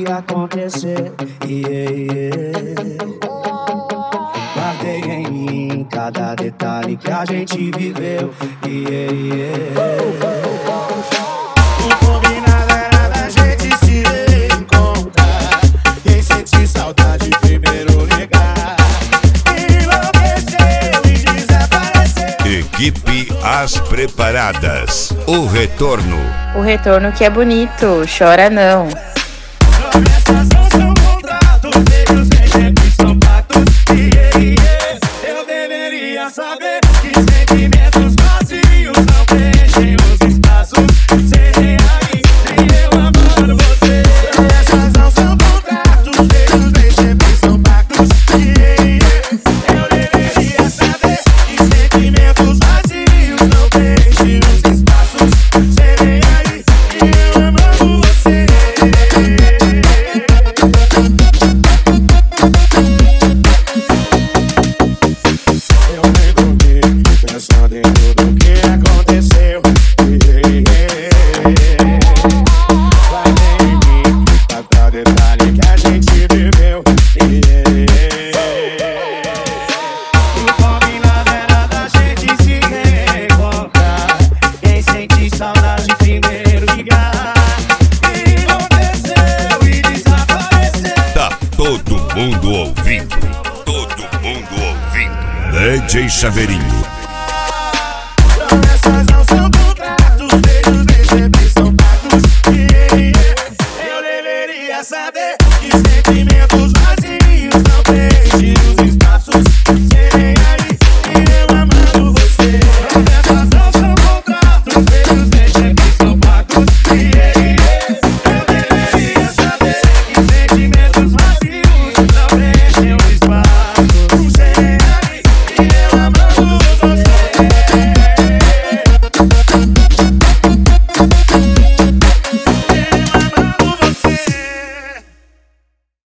acontecer. Guardei em mim cada detalhe que a gente viveu. O combinado era da gente se reencontrar. Quem sente saudade primeiro ligar. Enlouqueceu e desapareceu. Equipe As Preparadas. O retorno. O retorno que é bonito, chora não. Promessas não são contratos, beijos nem sempre são pactos. Eu deveria saber que sentimentos vazios não preenchem os espaços. Sem aí, nem eu amando você. Promessas não são contratos, beijos nem sempre são pactos. Eu deveria saber que sentimentos vazios não preenchem os espaços. Sem aí, nem eu amando você. Pensando em tudo que aconteceu. Vai em mim, cada detalhe que a gente viveu. O combinado era da gente se reencontrar. Quem sente saudade primeiro ligar. Enlouqueceu e desapareceu. Tá todo mundo ouvindo. Todo mundo ouvindo. DJ Chaveirinho. Promessas não são contratos, beijos nem